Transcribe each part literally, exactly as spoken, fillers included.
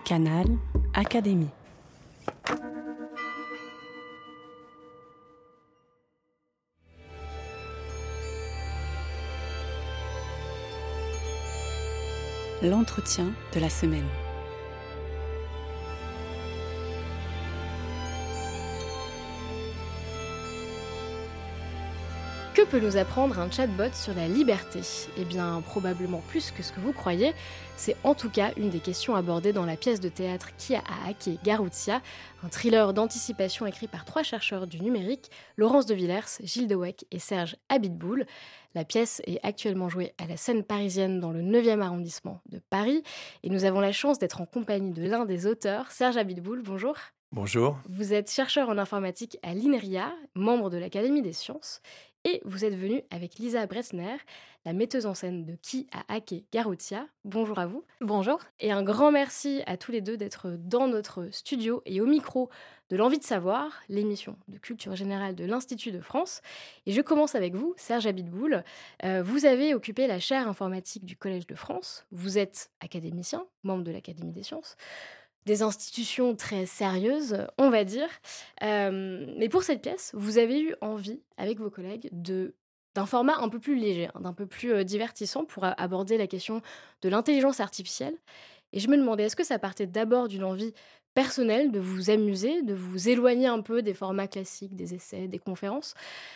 Canal Académie. L'entretien de la semaine. Que peut nous apprendre un chatbot sur la liberté ? Eh bien, probablement plus que ce que vous croyez. C'est en tout cas une des questions abordées dans la pièce de théâtre Qui a hacké Garouttia, un thriller d'anticipation écrit par trois chercheurs du numérique, Laurence de Villers, Gilles Dewecq et Serge Abitboul. La pièce est actuellement jouée à la Scène Parisienne dans le neuvième arrondissement de Paris. Et nous avons la chance d'être en compagnie de l'un des auteurs, Serge Abitboul. Bonjour. Bonjour. Vous êtes chercheur en informatique à l'INRIA, membre de l'Académie des sciences. Et vous êtes venu avec Lisa Bressner, la metteuse en scène de Qui a hacké Garouttia. Bonjour à vous. Bonjour. Et un grand merci à tous les deux d'être dans notre studio et au micro de l'Envie de savoir, l'émission de culture générale de l'Institut de France. Et je commence avec vous, Serge Abitboul. Euh, vous avez occupé la chaire informatique du Collège de France. Vous êtes académicien, membre de l'Académie des sciences. Des institutions très sérieuses, on va dire. Euh, mais pour cette pièce, vous avez eu envie, avec vos collègues, de, d'un format un peu plus léger, hein, d'un peu plus euh, divertissant pour a- aborder la question de l'intelligence artificielle. Et je me demandais, est-ce que ça partait d'abord d'une envie personnelle de vous amuser, de vous éloigner un peu des formats classiques, des essais, des conférences,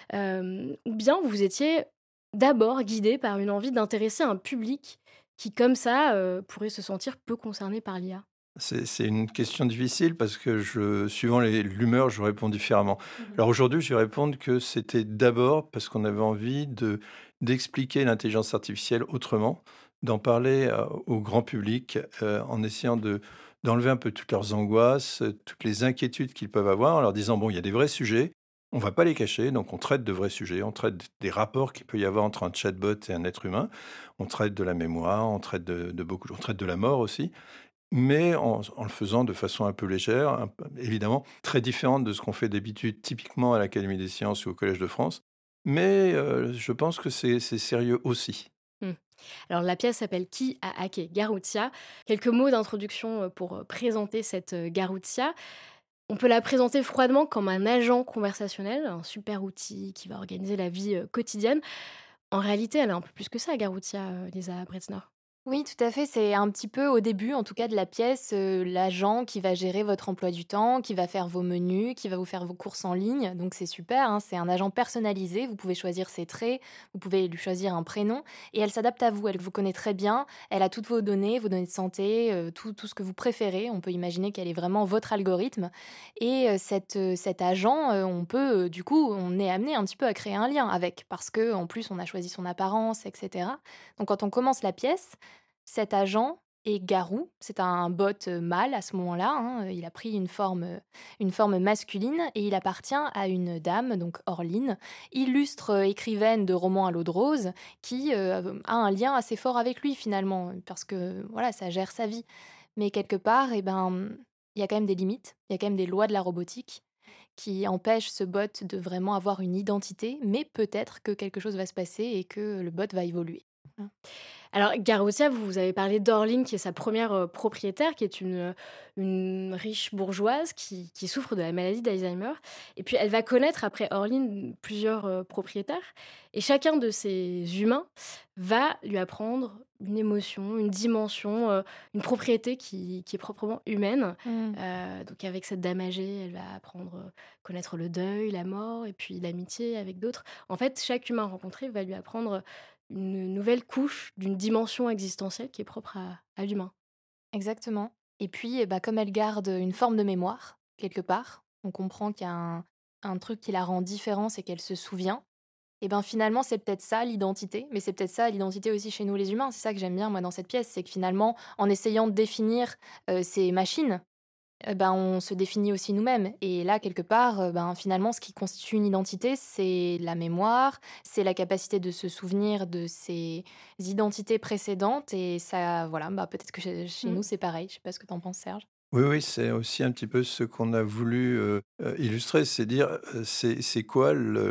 euh, ou bien vous étiez d'abord guidé par une envie d'intéresser un public qui, comme ça, euh, pourrait se sentir peu concerné par l'I A ? C'est, c'est une question difficile parce que je, suivant les- l'humeur, je réponds différemment. Mhm. Alors aujourd'hui, je vais répondre que c'était d'abord parce qu'on avait envie de, d'expliquer l'intelligence artificielle autrement, d'en parler euh, au grand public euh, en essayant de, d'enlever un peu toutes leurs angoisses, euh, toutes les inquiétudes qu'ils peuvent avoir, en leur disant, bon, il y a des vrais sujets, on ne va pas les cacher, donc on traite de vrais sujets, on traite des rapports qu'il peut y avoir entre un chatbot et un être humain, on traite de la mémoire, on traite de, de beaucoup, on traite de la mort aussi. Mais en, en le faisant de façon un peu légère, un peu- évidemment très différente de ce qu'on fait d'habitude, typiquement à l'Académie des sciences ou au Collège de France. Mais euh, je pense que c'est, c'est sérieux aussi. Hmm. Alors la pièce s'appelle Qui a hacké Garouttia. Quelques mots d'introduction euh, pour euh, présenter cette euh, Garouttia. On peut la présenter froidement comme un agent conversationnel, un super outil qui va organiser la vie euh, quotidienne. En réalité, elle est un peu plus que ça, Garouttia, euh, Lisa Bretzner. Oui, tout à fait. C'est un petit peu au début, en tout cas, de la pièce, euh, l'agent qui va gérer votre emploi du temps, qui va faire vos menus, qui va vous faire vos courses en ligne. Donc c'est super, hein, c'est un agent personnalisé. Vous pouvez choisir ses traits, vous pouvez lui choisir un prénom et elle s'adapte à vous. Elle vous connaît très bien. Elle a toutes vos données, vos données de santé, euh, tout, tout ce que vous préférez. On peut imaginer qu'elle est vraiment votre algorithme. Et euh, cette, euh, cet agent, euh, on peut, euh, du coup, on est amené un petit peu à créer un lien avec parce que en plus, on a choisi son apparence, et cetera. Donc quand on commence la pièce, cet agent est Garou, c'est un bot euh, mâle à ce moment-là, hein, il a pris une forme, euh, une forme masculine et il appartient à une dame, donc Orline, illustre euh, écrivaine de romans à l'eau de rose, qui euh, a un lien assez fort avec lui finalement, parce que voilà, ça gère sa vie. Mais quelque part, eh ben, il y a quand même des limites, il y a quand même des lois de la robotique qui empêchent ce bot de vraiment avoir une identité, mais peut-être que quelque chose va se passer et que le bot va évoluer. Voilà. Alors, Garouttia, vous vous avez parlé d'Orline, qui est sa première euh, propriétaire, qui est une, euh, une riche bourgeoise qui, qui souffre de la maladie d'Alzheimer. Et puis, elle va connaître, après Orline, plusieurs euh, propriétaires. Et chacun de ces humains va lui apprendre une émotion, une dimension, euh, une propriété qui, qui est proprement humaine. Mm. Euh, donc, avec cette dame âgée, elle va apprendre, euh, connaître le deuil, la mort, et puis l'amitié avec d'autres. En fait, chaque humain rencontré va lui apprendre une nouvelle couche d'une dimension existentielle qui est propre à, à l'humain. Exactement. Et puis, eh ben, comme elle garde une forme de mémoire, quelque part, on comprend qu'il y a un, un truc qui la rend différente, c'est qu'elle se souvient. Et ben finalement, c'est peut-être ça l'identité, mais c'est peut-être ça l'identité aussi chez nous les humains. C'est ça que j'aime bien, moi, dans cette pièce, c'est que finalement, en essayant de définir euh, ces machines, eh ben, on se définit aussi nous-mêmes. Et là, quelque part, euh, ben, finalement, ce qui constitue une identité, c'est la mémoire, c'est la capacité de se souvenir de ses identités précédentes. Et ça, voilà, bah, peut-être que chez, chez Mm. nous, c'est pareil. Je sais pas ce que t'en penses, Serge. Oui, oui, c'est aussi un petit peu ce qu'on a voulu euh, euh, illustrer, c'est dire, euh, c'est, c'est quoi le,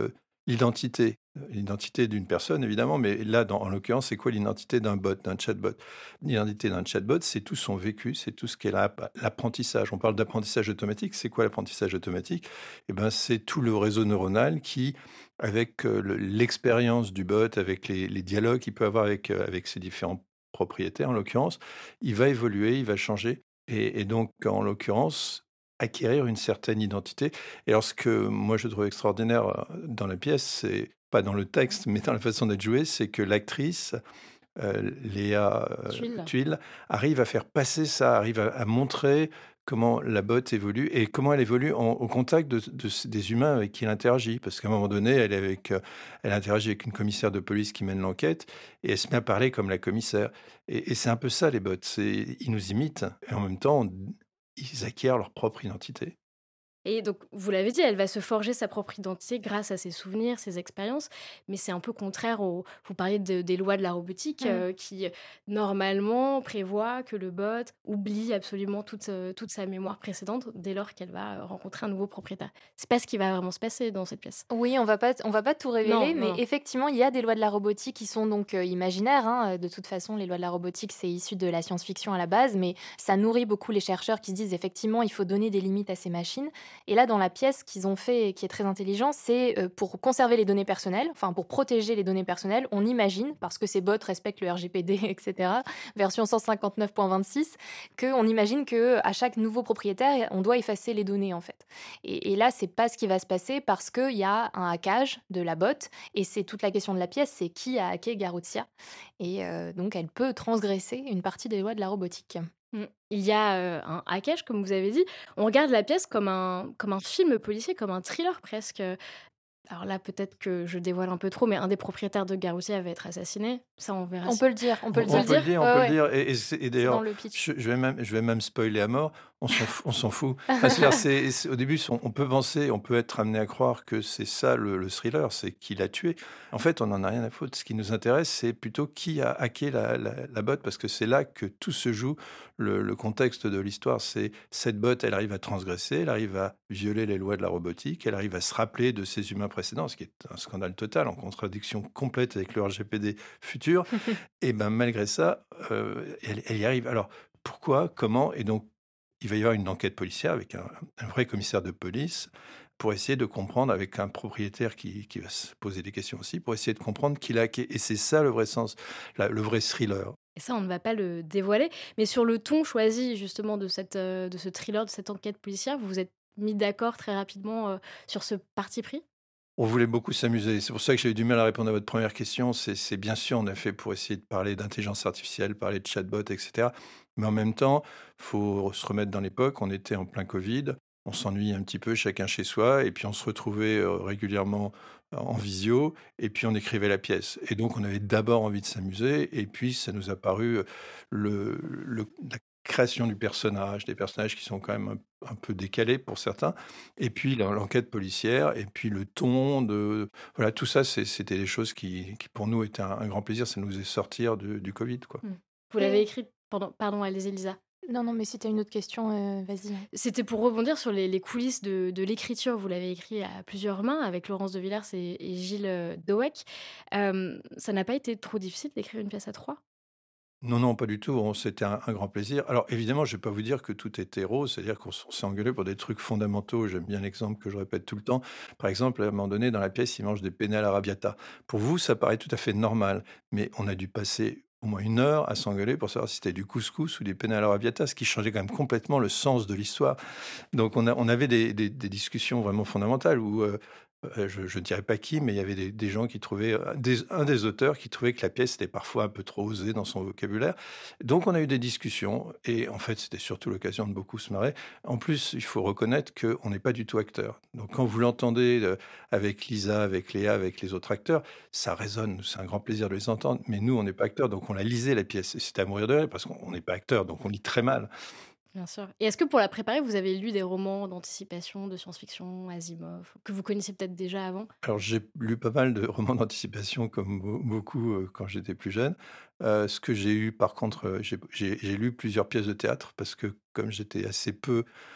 l'identité, l'identité d'une personne évidemment, mais là, dans en l'occurrence, c'est quoi l'identité d'un bot, d'un chatbot? L'identité d'un chatbot, c'est tout son vécu, c'est tout ce qu'est l'app l'apprentissage. On parle d'apprentissage automatique. C'est quoi l'apprentissage automatique? Eh ben, c'est tout le réseau neuronal qui, avec, heu, le l'expérience du bot, avec les les dialogues qu'il peut avoir avec, heu, avec ses différents propriétaires, en l'occurrence, il va évoluer, il va changer et et donc en l'occurrence, acquérir une certaine identité. Et alors ce que moi je trouve extraordinaire, heu, dans la pièce, c'est pas dans le texte, mais dans la façon d'être joué, c'est que l'actrice, heu, Léa, heu, Tuile. Tuile, arrive à faire passer ça, arrive à à montrer comment la botte évolue et comment elle évolue en au contact de de s des humains avec qui elle interagit. Parce qu'à un moment donné, elle est avec, heu, elle interagit avec une commissaire de police qui mène l'enquête et elle se met à parler comme la commissaire et et c'est un peu ça les bots, c'est ils nous imitent et en même temps, ils acquièrent leur propre identité. Et donc, vous l'avez dit, elle va se forger sa propre identité grâce à ses souvenirs, ses expériences, mais c'est un peu contraire au vous parliez de des lois de la robotique, Mmh. heu, qui, normalement, prévoient que le bot oublie absolument toute, heu, toute sa mémoire précédente dès lors qu'elle va, heu, rencontrer un nouveau propriétaire. C'est pas ce qui va vraiment se passer dans cette pièce. Oui, on va pas t on va pas tout Non, révéler, non, mais non. effectivement, il y a des lois de la robotique qui sont donc, heu, imaginaires, hein, heu, de toute façon, les lois de la robotique, c'est issu de la science-fiction à la base, mais ça nourrit beaucoup les chercheurs qui se disent: «Effectivement, il faut donner des limites à ces machines» et là, dans la pièce, ce qu'ils ont fait et qui est très intelligent, c'est, heu, pour conserver les données personnelles, enfin, pour protéger les données personnelles, on imagine, parce que ces bots respectent le R G P D et cetera, version cent cinquante-neuf point vingt-six, qu'on imagine qu'à chaque nouveau propriétaire, on doit effacer les données, en fait. Et, et là, c'est pas ce qui va se passer parce qu'il y a un hackage de la botte. Et c'est toute la question de la pièce, c'est qui a hacké Garutia. Et euh, donc, elle peut transgresser une partie des lois de la robotique. Mmh. Il y a, heu, un hackage, comme vous avez dit. On regarde la pièce comme un comme un film policier, comme un thriller presque, alors là, peut-être que je dévoile un peu trop, mais un des propriétaires de Garutia va être assassiné. Ça, on verra On si peut le dire, on peut On le on peut on le dire. peut le dire? dire, on Ouais, peut le ouais, dire et et c'est et c'est dans d'ailleurs, le pitch. je je vais même je vais même spoiler à mort. On s'en f on s'en fout. Enfin, c'est-à-dire, c'est c'est au début, on on peut penser, on peut être amené à croire que c'est ça le le thriller, c'est qui l'a tué. En fait, on en a rien à foutre. Ce qui nous intéresse, c'est plutôt qui a hacké la la la botte parce que c'est là que tout se joue. Le le contexte de l'histoire, c'est cette botte, elle arrive à transgresser, elle arrive à violer les lois de la robotique, elle arrive à se rappeler de ses humains précédents, ce qui est un scandale total, en contradiction complète avec le R G P D futur. Et ben, malgré ça, heu, elle elle y arrive. Alors, pourquoi? Comment? Et donc, il va y avoir une enquête policière avec un un vrai commissaire de police pour essayer de comprendre, avec un propriétaire qui qui va se poser des questions aussi, pour essayer de comprendre qui l'a hacké et c'est ça le vrai sens, la le vrai thriller. Et ça, on ne va pas le dévoiler. Mais sur le ton choisi justement de cette, heu, de ce thriller, de cette enquête policière, vous vous êtes mis d'accord très rapidement, heu, sur ce parti pris? On voulait beaucoup s'amuser. C'est pour ça que j'ai eu du mal à répondre à votre première question. C'est c'est bien sûr, on a fait pour essayer de parler d'intelligence artificielle, parler de chatbot, et cetera. Mais en même temps, faut se remettre dans l'époque. On était en plein Covid. On s'ennuyait un petit peu chacun chez soi et puis on se retrouvait, heu, régulièrement en visio et puis on écrivait la pièce et donc on avait d'abord envie de s'amuser et puis ça nous a paru, heu, le le la création du personnage, des personnages qui sont quand même un un peu décalés pour certains et puis l'en l'enquête policière et puis le ton de voilà, tout ça, c'est c'était des choses qui qui pour nous étaient un un grand plaisir. Ça nous faisait sortir de du Covid, quoi. Mmh. Vous l'avez Et écrit pendant pardon, allez-y Lisa. non, non, mais si tu as une autre question, euh, vas-y. C'était pour rebondir sur les les coulisses de de l'écriture. Vous l'avez écrit à plusieurs mains avec Laurence de Villers et et Gilles, heu, Dohec. Hem, ça n'a pas été trop difficile d'écrire une pièce à trois. Non, non, pas du tout. On C'était un un grand plaisir. Alors évidemment, je vais pas vous dire que tout était rose, c'est-à-dire qu'on s on s'est engueulé pour des trucs fondamentaux. J'aime bien l'exemple que je répète tout le temps. Par exemple, à un moment donné, dans la pièce, ils mangent des penne à l'arrabbiata. Pour vous, ça paraît tout à fait normal, mais on a dû passer au moins une heure à s'engueuler pour savoir si c'était du couscous ou des penne à l'arrabbiata, ce qui changeait quand même complètement le sens de l'histoire. Donc on a on avait des des des discussions vraiment fondamentales où, heu heu, je je ne dirais pas qui, mais il y avait des des gens qui trouvaient, heu, des un des auteurs qui trouvait que la pièce était parfois un peu trop osée dans son vocabulaire. Donc on a eu des discussions et en fait, c'était surtout l'occasion de beaucoup se marrer. En plus, il faut reconnaître qu'on n'est pas du tout acteur. Donc quand vous l'entendez, heu, avec Lisa, avec Léa, avec les autres acteurs, ça résonne. C'est un grand plaisir de les entendre, mais nous, on n'est pas acteurs, donc on la lisait la pièce et c'était à mourir de rire parce qu'on on n'est pas acteurs, donc on lit très mal. Bien sûr. Et est-ce que pour la préparer, vous avez lu des romans d'anticipation, de science-fiction, Asimov, que vous connaissiez peut-être déjà avant? Alors, j'ai lu pas mal de romans d'anticipation comme beau beaucoup, heu, quand j'étais plus jeune. Heu, ce que j'ai eu par contre, heu, j'ai j'ai j'ai lu plusieurs pièces de théâtre parce que comme j'étais assez peu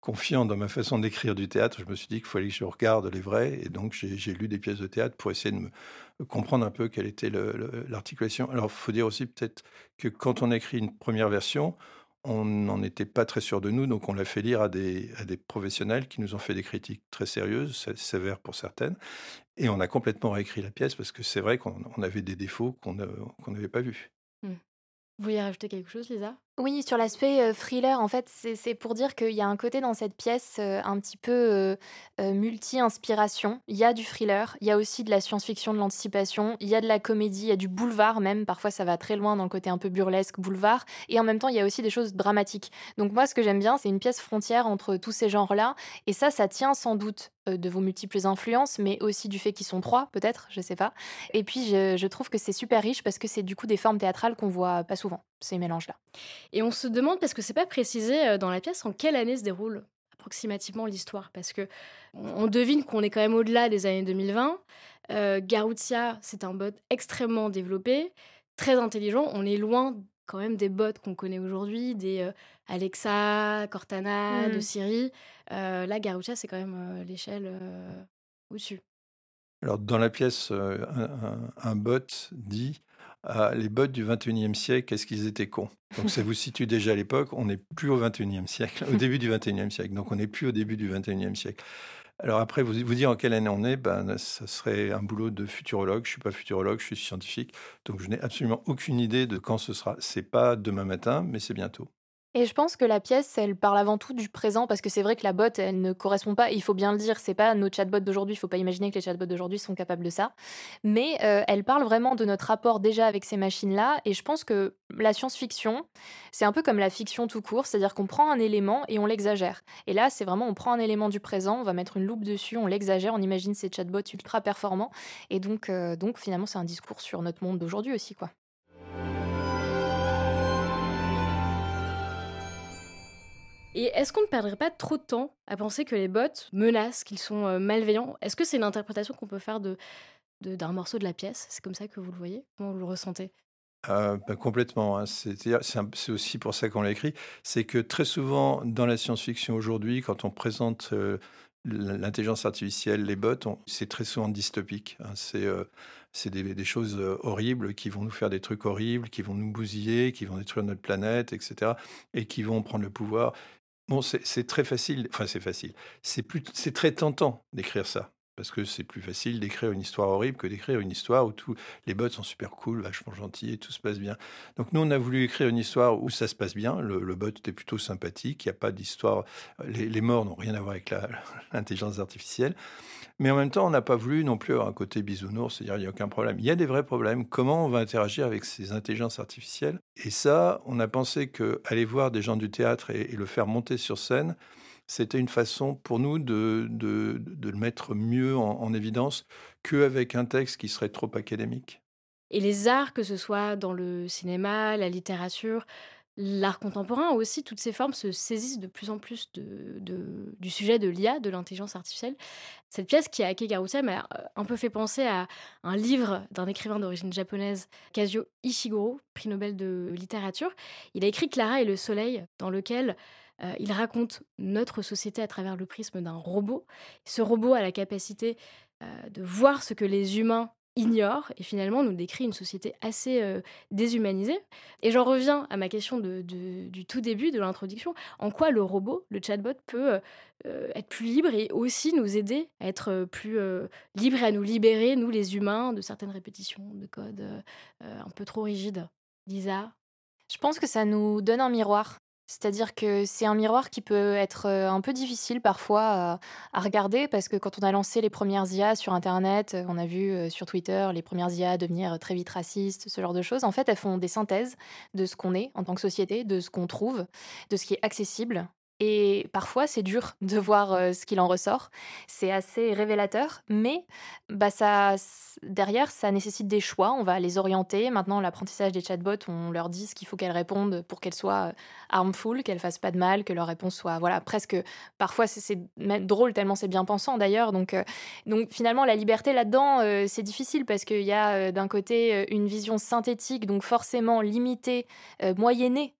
confiant dans ma façon d'écrire du théâtre, je me suis dit qu'il fallait que je regarde les vrais. Et donc, j'ai, j'ai lu des pièces de théâtre pour essayer de me comprendre un peu quelle était le- le- l'articulation. Alors, il faut dire aussi peut-être que quand on écrit une première version, on n'en était pas très sûr de nous, donc on l'a fait lire à des, à des professionnels qui nous ont fait des critiques très sérieuses, sé- sévères pour certaines. Et on a complètement réécrit la pièce parce que c'est vrai qu'on on avait des défauts qu'on ne- qu'on n'avait pas vus. Hmm. Vous vouliez rajouter quelque chose, Lisa? Oui, sur l'aspect, heu, thriller, en fait, c'est c'est pour dire qu'il y a un côté dans cette pièce, heu, un petit peu, heu heu, multi-inspiration. Il y a du thriller, il y a aussi de la science-fiction, de l'anticipation, il y a de la comédie, il y a du boulevard même, parfois ça va très loin dans le côté un peu burlesque, boulevard et en même temps, il y a aussi des choses dramatiques. Donc moi, ce que j'aime bien, c'est une pièce frontière entre tous ces genres-là et ça, ça tient sans doute, heu, de vos multiples influences, mais aussi du fait qu'ils sont trois peut-être, je sais pas et puis je je trouve que c'est super riche parce que c'est du coup des formes théâtrales qu'on voit pas souvent, ces mélanges-là. Et on se demande, parce que c'est pas précisé euh, dans la pièce, en quelle année se déroule approximativement l'histoire. Parce que on on devine qu'on est quand même au-delà des années deux mille vingt. Euh, Garoutia, c'est un bot extrêmement développé, très intelligent. On est loin quand même des bots qu'on connaît aujourd'hui, des euh, Alexa, Cortana, de Mmh. Siri. Euh, là, Garoutia, c'est quand même euh, l'échelle euh, au-dessus. Alors, dans la pièce, euh, un, un- un bot dit ah, les bots du vingt et unième siècle, est-ce qu'ils étaient cons? Donc, ça vous situe déjà à l'époque. On n'est plus au vingt et unième siècle, au début du vingt et unième siècle. Donc, on n'est plus au début du vingt et unième siècle. Alors, après, vous, vous dire en quelle année on est, ben, ça serait un boulot de futurologue. Je ne suis pas futurologue, je suis scientifique. Donc, je n'ai absolument aucune idée de quand ce sera. C'est pas demain matin, mais c'est bientôt. Et je pense que la pièce, elle parle avant tout du présent, parce que c'est vrai que la bot, elle ne correspond pas, il faut bien le dire, c'est pas nos chatbots d'aujourd'hui, il faut pas imaginer que les chatbots d'aujourd'hui sont capables de ça. Mais euh, elle parle vraiment de notre rapport déjà avec ces machines-là, et je pense que la science-fiction, c'est un peu comme la fiction tout court, c'est-à-dire qu'on prend un élément et on l'exagère. Et là, c'est vraiment, on prend un élément du présent, on va mettre une loupe dessus, on l'exagère, on imagine ces chatbots ultra performants, et donc, euh, donc finalement, c'est un discours sur notre monde d'aujourd'hui aussi, quoi. Et est-ce qu'on ne perdrait pas trop de temps à penser que les bots menacent, qu'ils sont euh, malveillants? Est-ce que c'est une interprétation qu'on peut faire de, de- d'un morceau de la pièce? C'est comme ça que vous le voyez? Comment vous le ressentez? Euh, bah, complètement, hein. C'est-à-dire, c'est un- c'est aussi pour ça qu'on l'a écrit. C'est que très souvent, dans la science-fiction aujourd'hui, quand on présente euh, l- l'intelligence artificielle, les bots, on- c'est très souvent dystopique, hein. C'est euh, c'est des, des choses euh, horribles qui vont nous faire des trucs horribles, qui vont nous bousiller, qui vont détruire notre planète, et cetera. Et qui vont prendre le pouvoir. Bon, c'est c'est très facile, enfin c'est facile. C'est plus, c'est très tentant d'écrire ça. Parce que c'est plus facile d'écrire une histoire horrible que d'écrire une histoire où tous les bots sont super cool, vachement gentils et tout se passe bien. Donc nous, on a voulu écrire une histoire où ça se passe bien. Le, le bot était plutôt sympathique. Il n'y a pas d'histoire. Les, les morts n'ont rien à voir avec la- l'intelligence artificielle. Mais en même temps, on n'a pas voulu non plus avoir un côté bisounours, c'est-à-dire il n'y a aucun problème. Il y a des vrais problèmes. Comment on va interagir avec ces intelligences artificielles? Et ça, on a pensé que aller voir des gens du théâtre et, et le faire monter sur scène, c'était une façon pour nous de, de, de le mettre mieux en, en évidence qu'avec un texte qui serait trop académique. Et les arts, que ce soit dans le cinéma, la littérature, l'art contemporain aussi, toutes ces formes se saisissent de plus en plus de, de- du sujet de l'I A, de l'intelligence artificielle. Cette pièce qui a hacké Garoutia m'a euh, un peu fait penser à un livre d'un écrivain d'origine japonaise, Kazuo Ishiguro, prix Nobel de littérature. Il a écrit Clara et le soleil, dans lequel euh, il raconte notre société à travers le prisme d'un robot. Ce robot a la capacité euh, de voir ce que les humains ignorent et finalement nous décrit une société assez euh, déshumanisée. Et j'en reviens à ma question de- de- du tout début, de l'introduction. En quoi le robot, le chatbot, peut euh, euh, être plus libre et aussi nous aider à être euh, plus euh, libres et à nous libérer, nous les humains, de certaines répétitions de codes euh, euh, un peu trop rigides. Lisa? Je pense que ça nous donne un miroir. C'est-à-dire que c'est un miroir qui peut être euh, un peu difficile parfois à, à regarder parce que quand on a lancé les premières I A sur Internet, euh, on a vu euh, sur Twitter les premières I A devenir très vite racistes, ce genre de choses. En fait, elles font des synthèses de ce qu'on est en tant que société, de ce qu'on trouve, de ce qui est accessible. Et parfois, c'est dur de voir euh, ce qu'il en ressort. C'est assez révélateur, mais bah ça, s- derrière, ça nécessite des choix. On va les orienter. Maintenant, l'apprentissage des chatbots, on leur dit ce qu'il faut qu'elles répondent pour qu'elles soient euh, harmful, qu'elles fassent pas de mal, que leur réponse soit, voilà, presque. Parfois, c'est c'est même drôle tellement c'est bien pensant d'ailleurs. Donc, euh, donc finalement, la liberté là-dedans, euh, c'est difficile parce qu'il y a euh, d'un côté euh, une vision synthétique, donc forcément limitée, euh, moyennée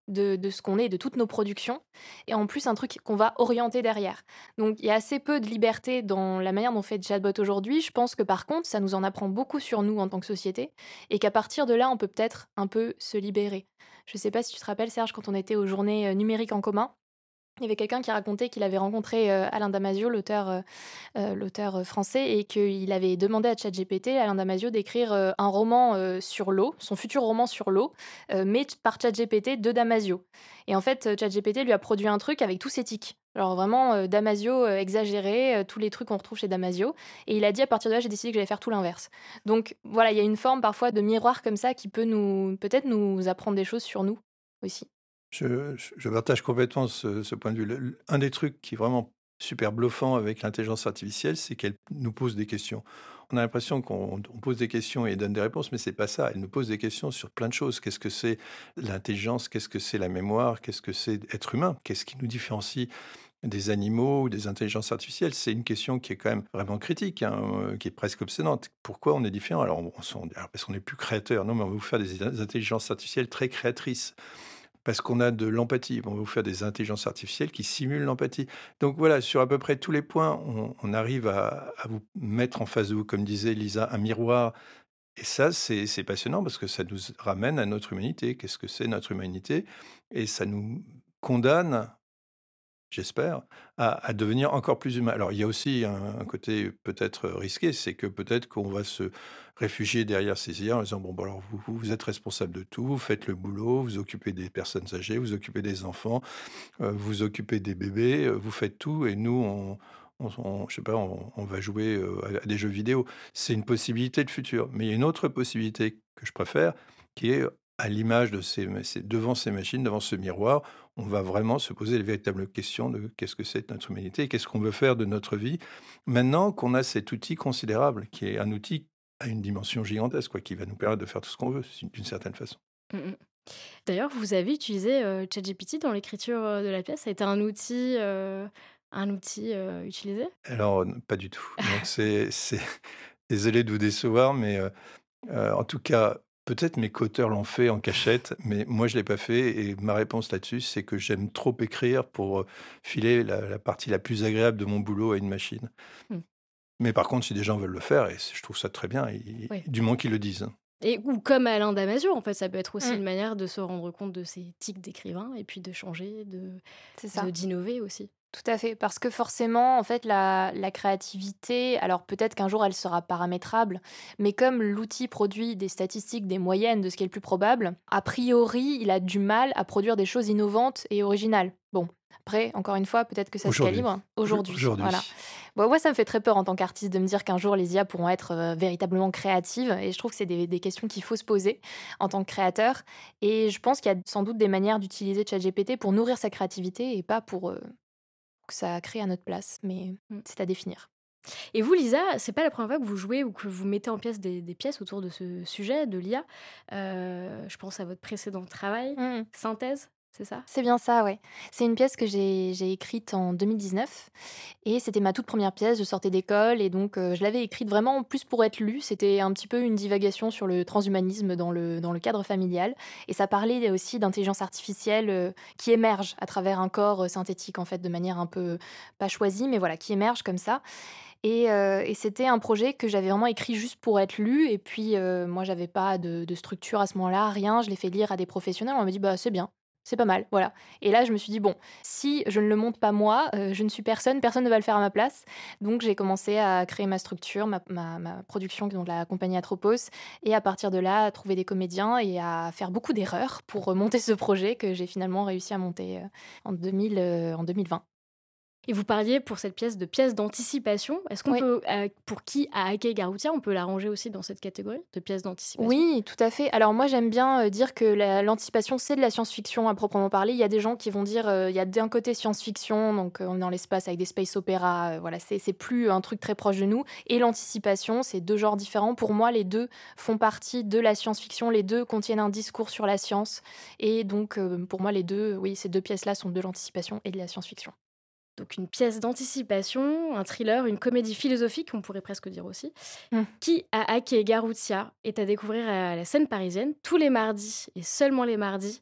de, de ce qu'on est, de toutes nos productions, et en plus un truc qu'on va orienter derrière. Donc il y a assez peu de liberté dans la manière dont on fait de chatbot aujourd'hui. Je pense que par contre, ça nous en apprend beaucoup sur nous en tant que société, et qu'à partir de là, on peut peut-être un peu se libérer. Je sais pas si tu te rappelles, Serge, quand on était aux journées euh, numériques en commun, il y avait quelqu'un qui racontait qu'il avait rencontré euh, Alain Damasio, l'auteur, euh, euh, l'auteur euh, français, et qu'il avait demandé à ChatGPT, Alain Damasio, d'écrire euh, un roman euh, sur l'eau, son futur roman sur l'eau, euh, mais par ChatGPT de Damasio. Et en fait, euh, ChatGPT lui a produit un truc avec tous ses tics. Alors vraiment, euh, Damasio euh, exagéré, euh, tous les trucs qu'on retrouve chez Damasio. Et il a dit, à partir de là, j'ai décidé que j'allais faire tout l'inverse. Donc voilà, il y a une forme parfois de miroir comme ça qui peut nous, peut-être nous apprendre des choses sur nous aussi. Je, je- je partage complètement ce, ce point de vue. Le- le- un des trucs qui est vraiment super bluffant avec l'intelligence artificielle, c'est qu'elle nous pose des questions. On a l'impression qu'on on pose des questions et elle donne des réponses, mais c'est pas ça. Elle nous pose des questions sur plein de choses. Qu'est-ce que c'est l'intelligence? Qu'est-ce que c'est la mémoire? Qu'est-ce que c'est être humain? Qu'est-ce qui nous différencie des animaux ou des intelligences artificielles? C'est une question qui est quand même vraiment critique, hein, euh, qui est presque obsédante. Pourquoi on est différent? Alors, on, on- alors, parce qu'on n'est plus créateur. Non, mais on va vous faire des intelligences artificielles très créatrices. Parce qu'on a de l'empathie. On va vous faire des intelligences artificielles qui simulent l'empathie. Donc voilà, sur à peu près tous les points, on, on arrive à, à vous mettre en face de vous, comme disait Lisa, un miroir. Et ça, c'est c'est passionnant parce que ça nous ramène à notre humanité. Qu'est-ce que c'est notre humanité? Et ça nous condamne, j'espère, à, à devenir encore plus humain. Alors, il y a aussi un, un côté peut-être risqué, c'est que peut-être qu'on va se réfugier derrière ces I A en disant, bon, bon, alors vous, vous vous êtes responsable de tout, vous faites le boulot, vous occupez des personnes âgées, vous occupez des enfants, euh, vous occupez des bébés, euh, vous faites tout, et nous, on, on, on- je sais pas, on, on va jouer euh, à, à des jeux vidéo. C'est une possibilité de futur. Mais il y a une autre possibilité que je préfère, qui est à l'image de ces, ces- devant ces machines, devant ce miroir, on va vraiment se poser les véritables questions de qu'est-ce que c'est notre humanité et qu'est-ce qu'on veut faire de notre vie. Maintenant qu'on a cet outil considérable, qui est un outil à une dimension gigantesque, quoi, qui va nous permettre de faire tout ce qu'on veut, d'une certaine façon. Mm, mm. D'ailleurs, vous avez utilisé euh, ChatGPT dans l'écriture euh, de la pièce. Ça a été un outil, euh, un outil euh, utilisé? Alors, n- pas du tout. Donc, c'est, c'est... Désolé de vous décevoir, mais euh, euh, en tout cas, peut-être mes co-auteurs l'ont fait en cachette, mais moi, je ne l'ai pas fait. Et ma réponse là-dessus, c'est que j'aime trop écrire pour euh, filer la, la partie la plus agréable de mon boulot à une machine. Hmm. Mais par contre, si des gens veulent le faire, et je trouve ça très bien, et- Oui. du moins qu'ils le disent. Et ou comme Alain Damasio, en fait, ça peut être aussi Mm. une manière de se rendre compte de ses tics d'écrivain et puis de changer, de, C'est ça. de- d'innover aussi. Tout à fait, parce que forcément, en fait, la, la créativité, alors peut-être qu'un jour elle sera paramétrable, mais comme l'outil produit des statistiques, des moyennes de ce qui est le plus probable, a priori, il a du mal à produire des choses innovantes et originales. Bon, après, encore une fois, peut-être que ça se Aujourd'hui. calibre aujourd'hui. Aujourd'hui. Voilà. Bon, moi, ça me fait très peur en tant qu'artiste de me dire qu'un jour les I A pourront être euh, véritablement créatives, et je trouve que c'est des, des questions qu'il faut se poser en tant que créateur. Et je pense qu'il y a sans doute des manières d'utiliser ChatGPT pour nourrir sa créativité et pas pour euh, que ça crée à notre place, mais Mm. c'est à définir. Et vous, Lisa, c'est pas la première fois que vous jouez ou que vous mettez en pièce des, des pièces autour de ce sujet, de l'I A. Euh, je pense à votre précédent travail, Mm. Synthèse, c'est ça? C'est bien ça, ouais. C'est une pièce que j'ai j'ai écrite en deux mille dix-neuf et c'était ma toute première pièce. Je sortais d'école et donc euh, je l'avais écrite vraiment plus pour être lue. C'était un petit peu une divagation sur le transhumanisme dans le, dans le cadre familial. Et ça parlait aussi d'intelligence artificielle euh, qui émerge à travers un corps euh, synthétique, en fait, de manière un peu pas choisie, mais voilà, qui émerge comme ça. Et, euh, et c'était un projet que j'avais vraiment écrit juste pour être lu. Et puis, euh, moi, j'avais pas de, de structure à ce moment-là, rien. Je l'ai fait lire à des professionnels. On m'a dit, bah, c'est bien. C'est pas mal, voilà. Et là, je me suis dit, bon, si je ne le monte pas moi, euh, je ne suis personne, personne ne va le faire à ma place. Donc, j'ai commencé à créer ma structure, ma, ma, ma production, donc la compagnie Atropos, et à partir de là, à trouver des comédiens et à faire beaucoup d'erreurs pour euh, monter ce projet que j'ai finalement réussi à monter euh, en, deux mille, euh, en deux mille vingt. Et vous parliez pour cette pièce de pièce d'anticipation. Est-ce qu'on Oui. peut, euh, pour qui a hacké Garoutia, on peut la ranger aussi dans cette catégorie de pièces d'anticipation? Oui, tout à fait. Alors moi, j'aime bien euh, dire que la- l'anticipation, c'est de la science-fiction à proprement parler. Il y a des gens qui vont dire, euh, il y a d'un côté science-fiction, donc euh, on est dans l'espace avec des space opéras, euh, voilà, c'est c'est plus un truc très proche de nous. Et l'anticipation, c'est deux genres différents. Pour moi, les deux font partie de la science-fiction. Les deux contiennent un discours sur la science. Et donc, euh, pour moi, les deux, oui, ces deux pièces-là sont de l'anticipation et de la science-fiction. Donc une pièce d'anticipation, un thriller, une comédie philosophique, on pourrait presque dire aussi. Mm. Qui a hacké Garoutia est à découvrir à la scène parisienne tous les mardis et seulement les mardis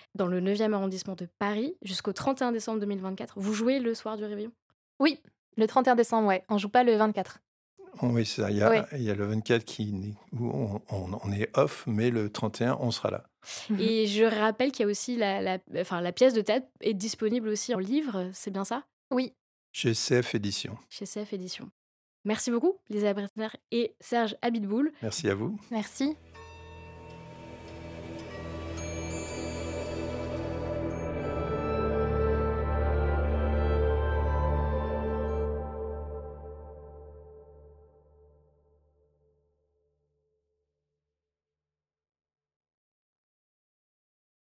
dans le neuvième arrondissement de Paris, jusqu'au trente et un décembre deux mille vingt-quatre. Vous jouez le soir du réveillon? Oui, le trente et un décembre, ouais. On joue pas le vingt-quatre. Oui, c'est ça. Il y Ouais. a, il y a le vingt-quatre qui, n'est- où on, on- on est off, mais le trente et un, on sera là. Et je rappelle qu'il y a aussi la, la, enfin, la pièce de théâtre est disponible aussi en livre, c'est bien ça? Oui, Chez C F Éditions. Chez C F Éditions. Merci beaucoup, Lisa Bretner et Serge Abitboul. Merci à vous. merci.